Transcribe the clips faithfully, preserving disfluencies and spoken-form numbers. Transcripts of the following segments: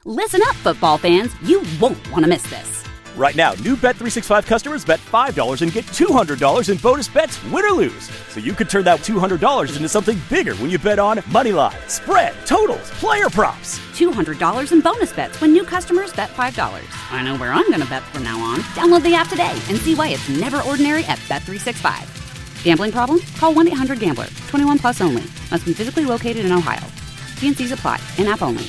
Listen up, football fans. You won't want to miss this. Right now, new Bet three sixty-five customers bet five dollars and get two hundred dollars in bonus bets, win or lose. So you could turn that two hundred dollars into something bigger when you bet on money line, spread, totals, player props. two hundred dollars in bonus bets when new customers bet five dollars. I know where I'm going to bet from now on. Download the app today and see why it's never ordinary at Bet three sixty-five. Gambling problem? Call one eight hundred gambler. twenty-one plus only. Must be physically located in Ohio. T and C's apply. In-app only.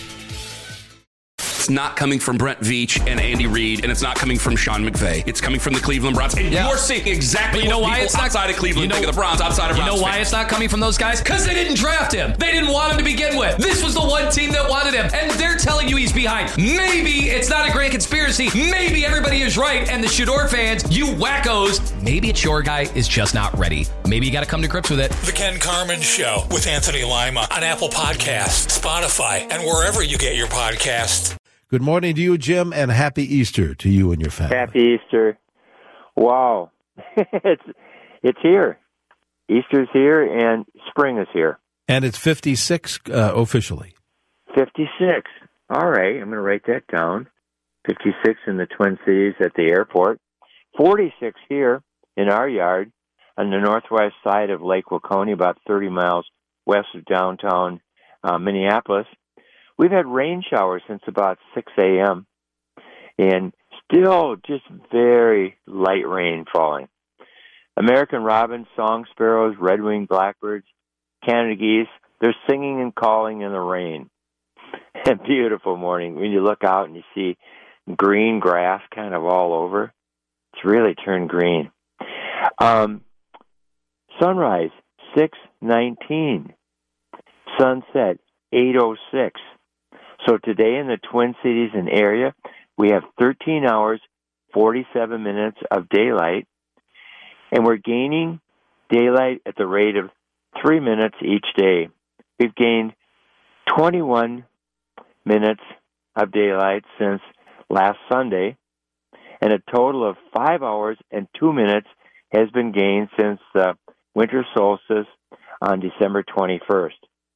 It's not coming from Brent Veach and Andy Reid, and it's not coming from Sean McVay. It's coming from the Cleveland Browns. And yeah. you're seeing exactly but you know what why people it's not, outside of Cleveland you know, think of the Browns, outside of You Browns know why fans. it's not coming from those guys? Because they didn't draft him. They didn't want him to begin with. This was the one team that wanted him, and they're telling you he's behind. Maybe it's not a grand conspiracy. Maybe everybody is right, and the Shador fans, you wackos, maybe it's your guy is just not ready. Maybe you got to come to grips with it. The Ken Carman Show with Anthony Lima on Apple Podcasts, Spotify, and wherever you get your podcasts. Good morning to you, Jim, and happy Easter to you and your family. Happy Easter. Wow. it's it's here. Easter's here, and spring is here. And it's fifty-six uh, officially. fifty-six. All right, I'm going to write that down. fifty-six in the Twin Cities at the airport. forty-six here in our yard on the northwest side of Lake Waconia, about thirty miles west of downtown uh, Minneapolis. We've had rain showers since about six a.m. and still just very light rain falling. American robins, song sparrows, red-winged blackbirds, Canada geese, they're singing and calling in the rain. A beautiful morning. When you look out and you see green grass kind of all over, it's really turned green. Um, sunrise, six nineteen. Sunset, eight oh six. So today in the Twin Cities and area, we have thirteen hours, forty-seven minutes of daylight, and we're gaining daylight at the rate of three minutes each day. We've gained twenty-one minutes of daylight since last Sunday, and a total of five hours and two minutes has been gained since the winter solstice on December twenty-first.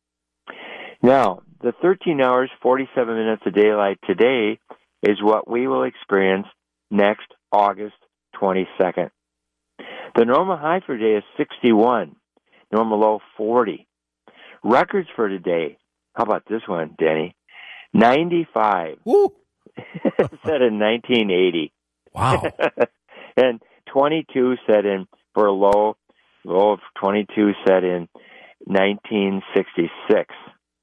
Now, the thirteen hours, forty-seven minutes of daylight today is what we will experience next August twenty-second. The normal high for today is sixty-one, normal low forty. Records for today, how about this one, Denny? ninety-five. Woo! Set in nineteen eighty. Wow. And twenty-two set in for a low, low of twenty-two set in nineteen sixty-six.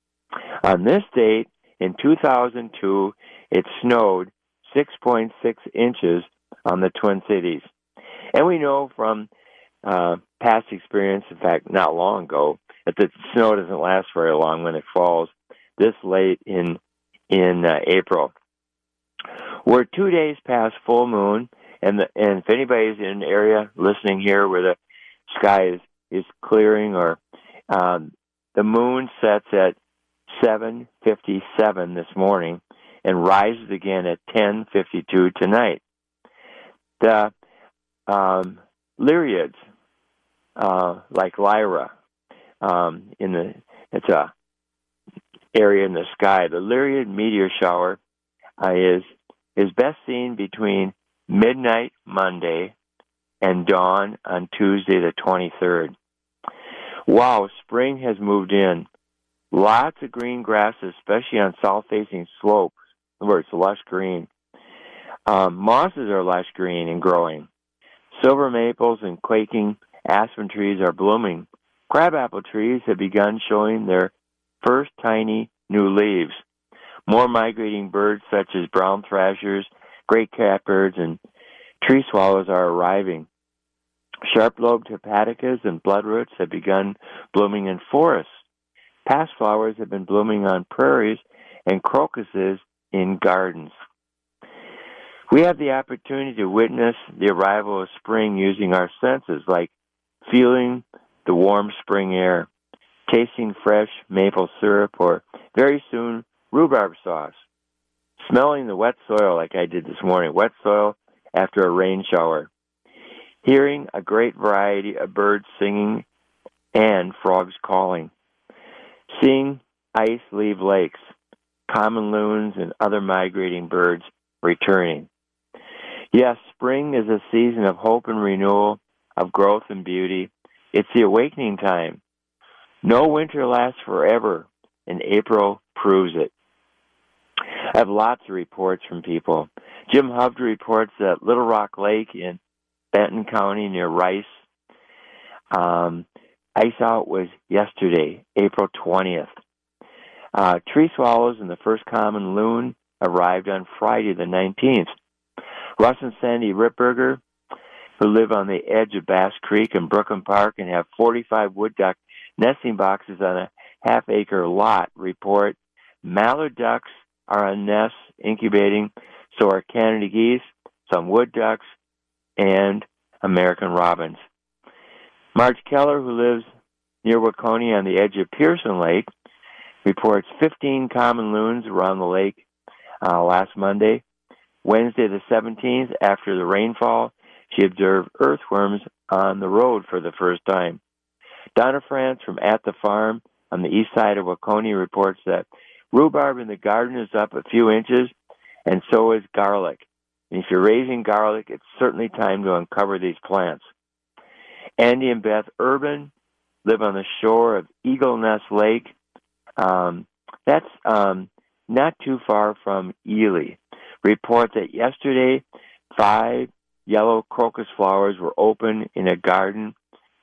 On this date, in two thousand two, it snowed six point six inches on the Twin Cities. And we know from uh, past experience, in fact, not long ago, that the snow doesn't last very long when it falls this late in in uh, April. We're two days past full moon, and, the, and if anybody's in an area listening here where the sky is, is clearing, or um, the moon sets at seven fifty-seven this morning and rises again at ten fifty-two tonight. The um, Lyriads, uh, like Lyra, um, in the it's a area in the sky. The Lyriad meteor shower uh, is is best seen between midnight Monday and dawn on Tuesday the twenty-third. Wow, spring has moved in. Lots of green grasses, especially on south-facing slopes, where it's lush green. Um, mosses are lush green and growing. Silver maples and quaking aspen trees are blooming. Crabapple trees have begun showing their first tiny new leaves. More migrating birds such as brown thrashers, great catbirds, and tree swallows are arriving. Sharp-lobed hepaticas and bloodroots have begun blooming in forests. Past flowers have been blooming on prairies and crocuses in gardens. We have the opportunity to witness the arrival of spring using our senses, like feeling the warm spring air, tasting fresh maple syrup, or very soon rhubarb sauce, smelling the wet soil like I did this morning, wet soil after a rain shower, hearing a great variety of birds singing and frogs calling, seeing ice leave lakes, common loons, and other migrating birds returning. Yes, spring is a season of hope and renewal, of growth and beauty. It's the awakening time. No winter lasts forever, and April proves it. I have lots of reports from people. Jim Hovde reports that Little Rock Lake in Benton County near Rice, um, ice out was yesterday, April twentieth. Uh, tree swallows and the first common loon arrived on Friday the nineteenth. Russ and Sandy Ripberger, who live on the edge of Bass Creek and Brooklyn Park and have forty-five wood duck nesting boxes on a half-acre lot, report mallard ducks are on nests incubating, so are Canada geese, some wood ducks, and American robins. Marge Keller, who lives near Waconia on the edge of Pearson Lake, reports fifteen common loons around the lake uh, last Monday. Wednesday the seventeenth, after the rainfall, she observed earthworms on the road for the first time. Donna France from At the Farm on the east side of Waconia reports that rhubarb in the garden is up a few inches, and so is garlic. And if you're raising garlic, it's certainly time to uncover these plants. Andy and Beth Urban live on the shore of Eagle Nest Lake. Um, that's um, not too far from Ely. Report that yesterday, five yellow crocus flowers were open in a garden,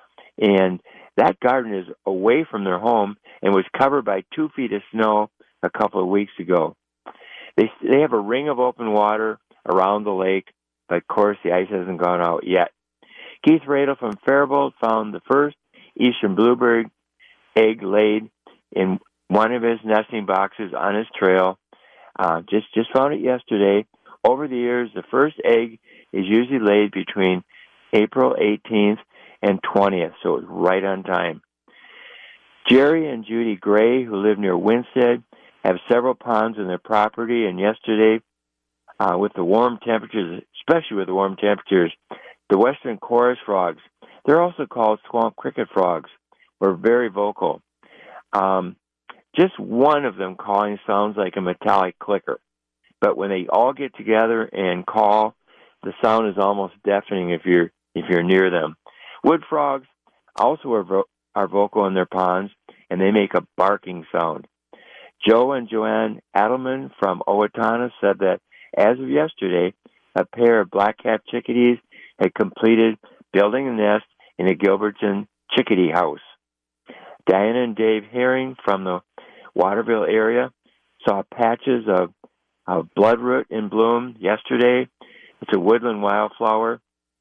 and that garden is away from their home and was covered by two feet of snow a couple of weeks ago. They they have a ring of open water around the lake, but of course the ice hasn't gone out yet. Keith Radel from Faribault found the first eastern bluebird egg laid in one of his nesting boxes on his trail. Uh, just just found it yesterday. Over the years, the first egg is usually laid between April eighteenth and twentieth, so it's right on time. Jerry and Judy Gray, who live near Winstead, have several ponds in their property, and yesterday, uh, with the warm temperatures, especially with the warm temperatures, the western chorus frogs, they're also called swamp cricket frogs, were very vocal. Um, just one of them calling sounds like a metallic clicker. But when they all get together and call, the sound is almost deafening if you're if you're near them. Wood frogs also are, vo- are vocal in their ponds, and they make a barking sound. Joe and Joanne Adelman from Owatonna said that as of yesterday, a pair of black-capped chickadees had completed building a nest in a Gilbertson chickadee house. Diana and Dave Herring from the Waterville area saw patches of, of bloodroot in bloom yesterday. It's a woodland wildflower.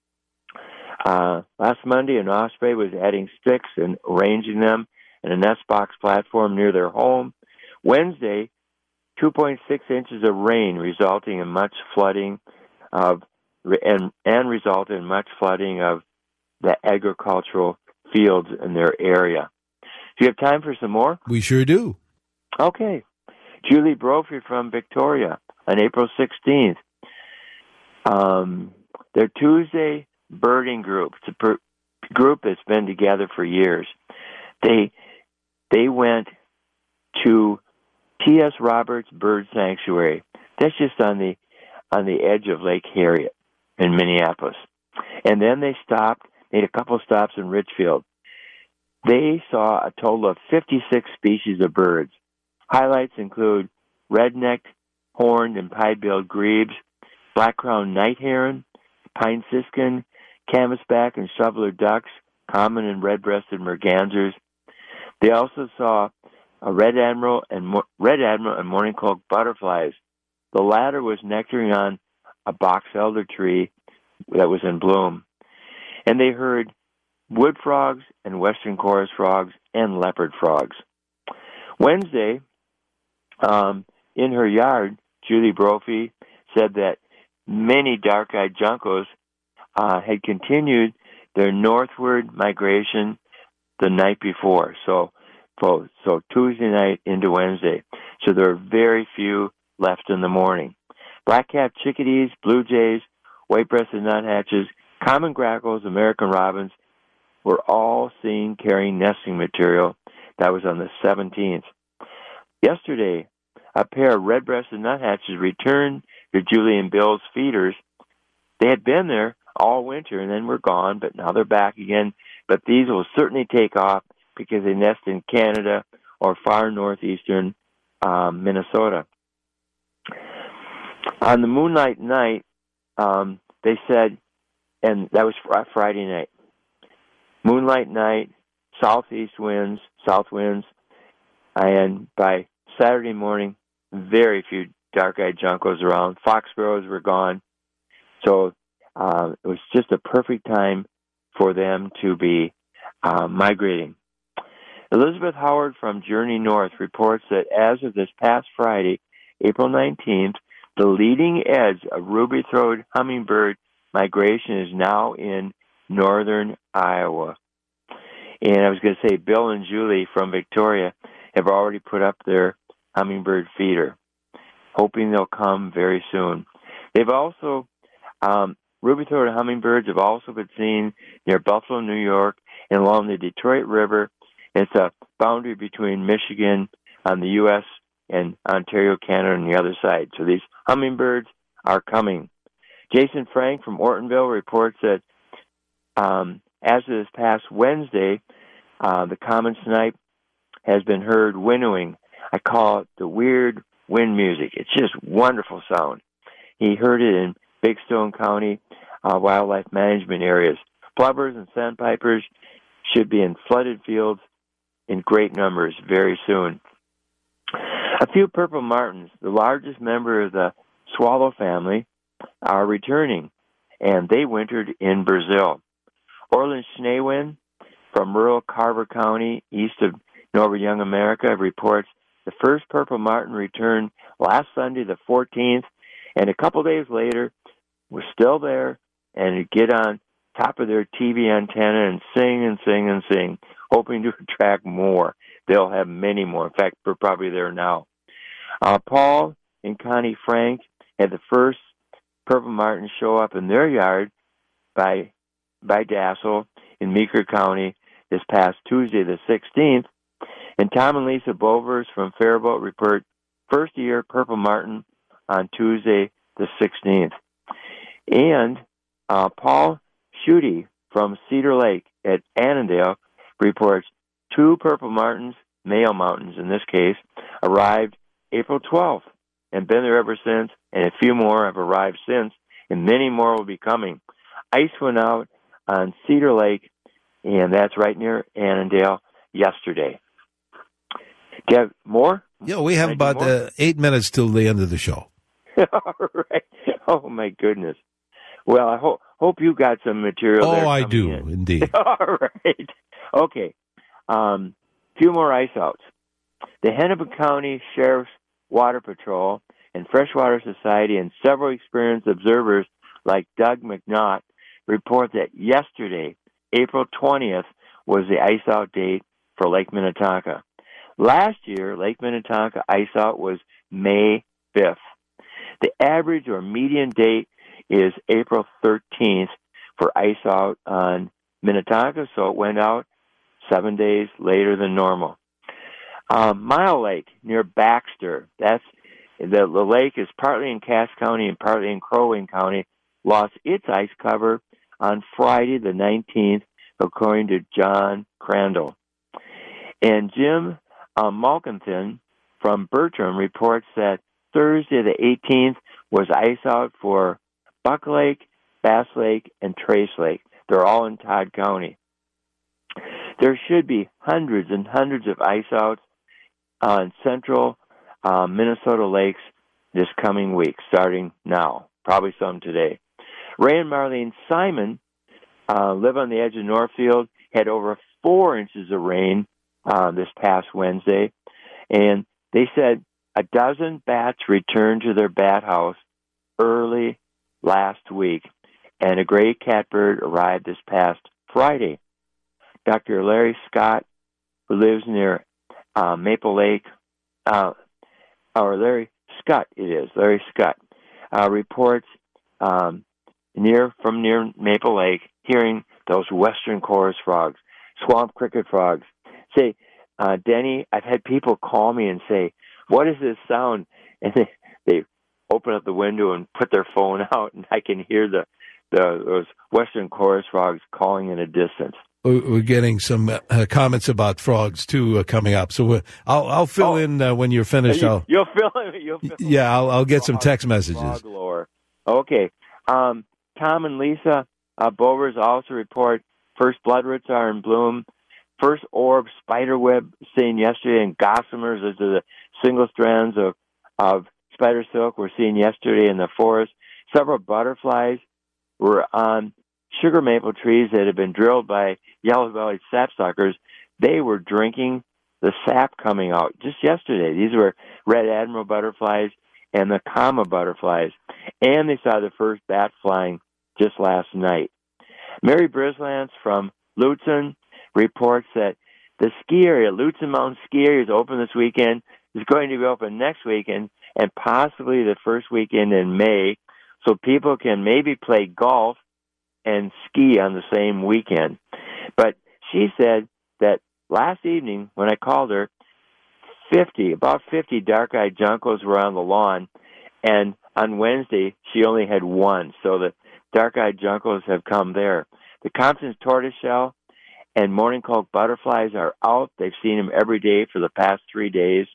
Uh, last Monday, an osprey was adding sticks and arranging them in a nest box platform near their home. Wednesday, two point six inches of rain resulting in much flooding of and and resulted in much flooding of the agricultural fields in their area. Do you have time for some more? We sure do. Okay. Julie Brophy from Victoria on April sixteenth. Um, their Tuesday birding group, it's a per- group that's been together for years. They they went to T S Roberts Bird Sanctuary. That's just on the on the edge of Lake Harriet in Minneapolis. And then they stopped, made a couple stops in Richfield. They saw a total of fifty-six species of birds. Highlights include red-necked, horned, and pied-billed grebes, black-crowned night heron, pine siskin, canvasback, and shoveler ducks, common and red-breasted mergansers. They also saw a red admiral and mo- red admiral and morning cloak butterflies. The latter was nectaring on a box elder tree that was in bloom. And they heard wood frogs and western chorus frogs and leopard frogs. Wednesday, um, in her yard, Julie Brophy said that many dark-eyed juncos uh, had continued their northward migration the night before, so, so so Tuesday night into Wednesday. So there are very few left in the morning. Black-capped chickadees, blue jays, white-breasted nuthatches, common grackles, American robins were all seen carrying nesting material. That was on the seventeenth. Yesterday, a pair of red-breasted nuthatches returned to Julie and Bill's feeders. They had been there all winter and then were gone, but now they're back again. But these will certainly take off because they nest in Canada or far northeastern um, Minnesota. On the moonlight night, um, they said, and that was fr- Friday night, moonlight night, southeast winds, south winds, and by Saturday morning, very few dark-eyed juncos around. Fox sparrows were gone. So uh, it was just a perfect time for them to be uh, migrating. Elizabeth Howard from Journey North reports that as of this past Friday, April nineteenth, the leading edge of ruby-throated hummingbird migration is now in northern Iowa. And I was going to say, Bill and Julie from Victoria have already put up their hummingbird feeder, hoping they'll come very soon. They've also, um, ruby-throated hummingbirds have also been seen near Buffalo, New York, and along the Detroit River. It's a boundary between Michigan on the U S and Ontario, Canada on the other side. So these hummingbirds are coming. Jason Frank from Ortonville reports that um, as of this past Wednesday, uh, the common snipe has been heard winnowing. I call it the weird wind music. It's just wonderful sound. He heard it in Big Stone County uh, wildlife management areas. Plovers and sandpipers should be in flooded fields in great numbers very soon. A few purple martins, the largest member of the swallow family, are returning, and they wintered in Brazil. Orland Schneewin from rural Carver County, east of Northern Young America, reports the first purple martin returned last Sunday, the fourteenth, and a couple days later was still there and would get on top of their T V antenna and sing and sing and sing, hoping to attract more. They'll have many more. In fact, we're probably there now. Uh, Paul and Connie Frank had the first purple martin show up in their yard by by Dassel in Meeker County this past Tuesday, the sixteenth. And Tom and Lisa Bovers from Faribault report first year purple martin on Tuesday, the sixteenth. And uh, Paul Schutte from Cedar Lake at Annandale reports two purple martins, male mountains in this case, arrived April twelfth and been there ever since, and a few more have arrived since, and many more will be coming. Ice went out on Cedar Lake, and that's right near Annandale, yesterday. Do you have more? Yeah, we have about uh, eight minutes till the end of the show. All right. Oh, my goodness. Well, I hope hope you got some material oh, there. Oh, I do, in. indeed. All right. Okay. Um, few more ice outs. The Hennepin County Sheriff's Water Patrol and Freshwater Society and several experienced observers like Doug McNaught report that yesterday, April twentieth, was the ice out date for Lake Minnetonka. Last year, Lake Minnetonka ice out was May fifth. The average or median date is April thirteenth for ice out on Minnetonka, so it went out seven days later than normal. Um, Mile Lake near Baxter, that's the, the lake is partly in Cass County and partly in Crow Wing County, lost its ice cover on Friday the nineteenth, according to John Crandall. And Jim uh, Malkinson from Bertram reports that Thursday the eighteenth was ice out for Buck Lake, Bass Lake, and Trace Lake. They're all in Todd County. There should be hundreds and hundreds of ice outs on central uh, Minnesota lakes this coming week, starting now, probably some today. Ray and Marlene Simon uh, live on the edge of Northfield, had over four inches of rain uh, this past Wednesday, and they said a dozen bats returned to their bat house early last week, and a gray catbird arrived this past Friday. Doctor Larry Scott, who lives near uh, Maple Lake, uh, or Larry Scott, it is, Larry Scott, uh, reports um, near from near Maple Lake, hearing those western chorus frogs, swamp cricket frogs. Say, uh, Denny, I've had people call me and say, what is this sound? And they, they open up the window and put their phone out, and I can hear the, the those western chorus frogs calling in a distance. We're getting some uh, comments about frogs too uh, coming up, so we'll, I'll I'll fill oh, in uh, when you're finished. You, I'll, you'll fill in. You'll fill yeah, I'll I'll get some text messages. Frog lore. Okay, um, Tom and Lisa uh, Bovers also report first bloodroots are in bloom. First orb spiderweb seen yesterday, and gossamers, those are the single strands of of spider silk, were seen yesterday in the forest. Several butterflies were on sugar maple trees that had been drilled by yellow-bellied sapsuckers. They were drinking the sap coming out just yesterday. These were red admiral butterflies and the comma butterflies. And they saw the first bat flying just last night. Mary Brislance from Lutsen reports that the ski area, Lutsen Mountain Ski Area, is open this weekend, is going to be open next weekend, and possibly the first weekend in May, so people can maybe play golf and ski on the same weekend. But she said that last evening when I called her, fifty, about fifty dark-eyed juncos were on the lawn, and on Wednesday she only had one, so the dark-eyed juncos have come there. The Compton's tortoiseshell and morning cloak butterflies are out. They've seen them every day for the past three days.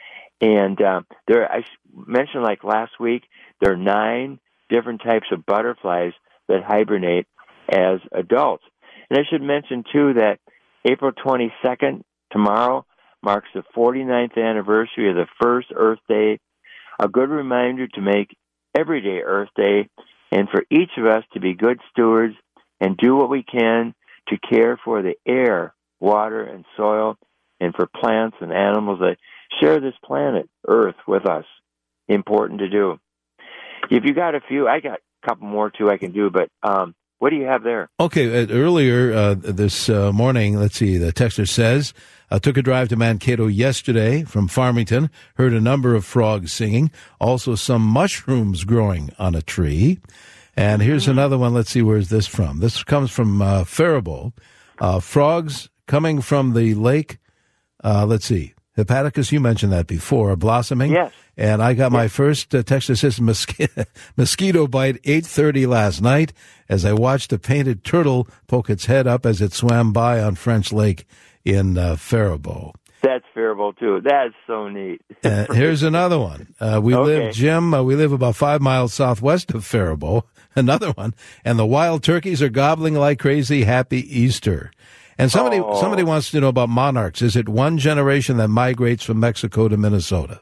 And uh, there, I mentioned like last week, there are nine different types of butterflies that hibernate as adults. And I should mention, too, that April twenty-second, tomorrow, marks the forty-ninth anniversary of the first Earth Day, a good reminder to make every day Earth Day, and for each of us to be good stewards and do what we can to care for the air, water, and soil, and for plants and animals that share this planet, Earth, with us. Important to do. If you got a few, I got a couple more, too, I can do, but um, what do you have there? Okay, uh, earlier uh, this uh, morning, let's see, the texter says, I took a drive to Mankato yesterday from Farmington, heard a number of frogs singing, also some mushrooms growing on a tree. And here's another one. Let's see, where's this from? This comes from uh, Faribault. Uh, frogs coming from the lake, uh, let's see, Hepaticus, you mentioned that before, are blossoming. Yes. And I got yes. my first uh, text that says mosquito, mosquito bite eight thirty last night as I watched a painted turtle poke its head up as it swam by on French Lake in uh, Faribault. That's Faribault, too. That's so neat. uh, here's another one. Uh, we okay. live, Jim, uh, we live about five miles southwest of Faribault. Another one. And the wild turkeys are gobbling like crazy. Happy Easter. And somebody oh. somebody wants to know about monarchs. Is it one generation that migrates from Mexico to Minnesota?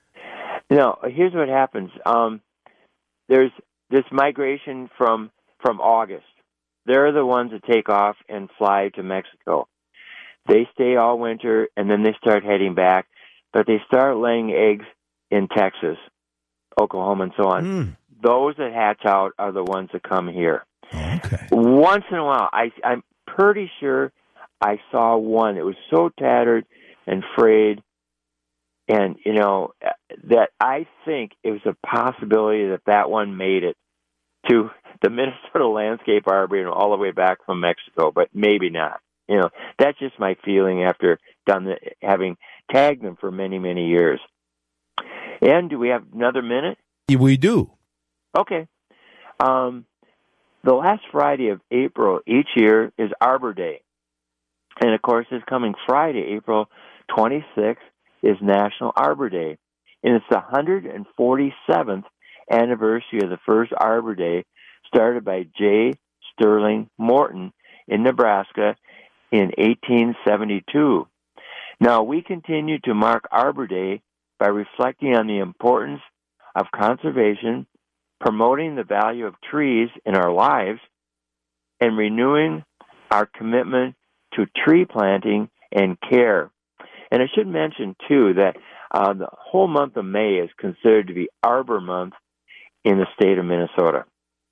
No, here's what happens. Um, there's this migration from from August. They're the ones that take off and fly to Mexico. They stay all winter, and then they start heading back. But they start laying eggs in Texas, Oklahoma, and so on. Mm. Those that hatch out are the ones that come here. Okay. Once in a while, I, I'm pretty sure I saw one. It was so tattered and frayed, and, you know, that I think it was a possibility that that one made it to the Minnesota Landscape Arboretum all the way back from Mexico, but maybe not. You know, that's just my feeling after done the, having tagged them for many, many years. And do we have another minute? We do. Okay. Um, the last Friday of April each year is Arbor Day. And, of course, this coming Friday, April twenty-sixth, is National Arbor Day. And it's the one hundred forty-seventh anniversary of the first Arbor Day started by J. Sterling Morton in Nebraska in eighteen seventy-two. Now, we continue to mark Arbor Day by reflecting on the importance of conservation, promoting the value of trees in our lives, and renewing our commitment to tree planting and care. And I should mention, too, that uh, the whole month of May is considered to be Arbor Month in the state of Minnesota.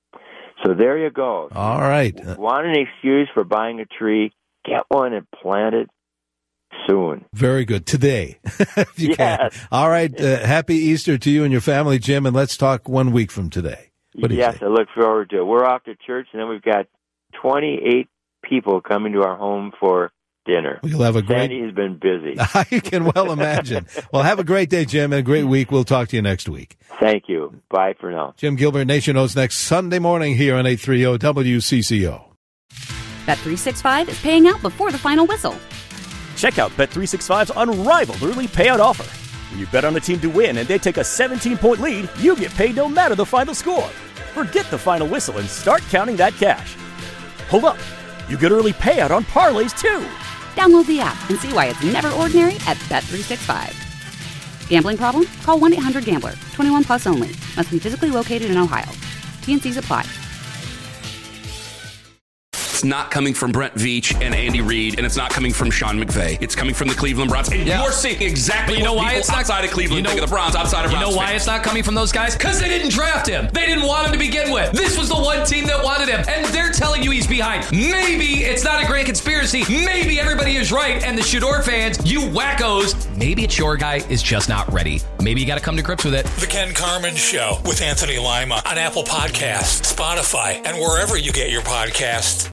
So there you go. All right. Want an excuse for buying a tree, get one and plant it soon. Very good. Today, if you yes. can. All right. Uh, happy Easter to you and your family, Jim, and let's talk one week from today. What do yes, you say? I look forward to it. We're off to church, and then we've got twenty-eight people coming to our home for dinner. You'll have a great... Sandy has been busy. I can well imagine. Well, have a great day, Jim, and a great week. We'll talk to you next week. Thank you. Bye for now. Jim Gilbert, Nation knows next Sunday morning here on eight thirty W C C O. Bet three sixty-five is paying out before the final whistle. Check out Bet three sixty-five's unrivaled early payout offer. When you bet on a team to win and they take a seventeen-point lead, you get paid no matter the final score. Forget the final whistle and start counting that cash. Hold up. You get early payout on parlays, too. Download the app and see why it's never ordinary at Bet three sixty-five. Gambling problem? Call one eight hundred gambler. twenty-one plus only. Must be physically located in Ohio. T and Cs apply. It's not coming from Brent Veach and Andy Reid, and it's not coming from Sean McVay. It's coming from the Cleveland Browns. And Yeah. you're seeing exactly But you know what why people it's not- outside of Cleveland you know- think of the Browns, outside of You Browns know why fans. it's not coming from those guys? Because they didn't draft him. They didn't want him to begin with. This was the one team that wanted him, and they're telling you he's behind. Maybe it's not a grand conspiracy. Maybe everybody is right, and the Shador fans, you wackos, maybe it's your guy is just not ready. Maybe you got to come to grips with it. The Ken Carmen Show with Anthony Lima on Apple Podcasts, Spotify, and wherever you get your podcasts.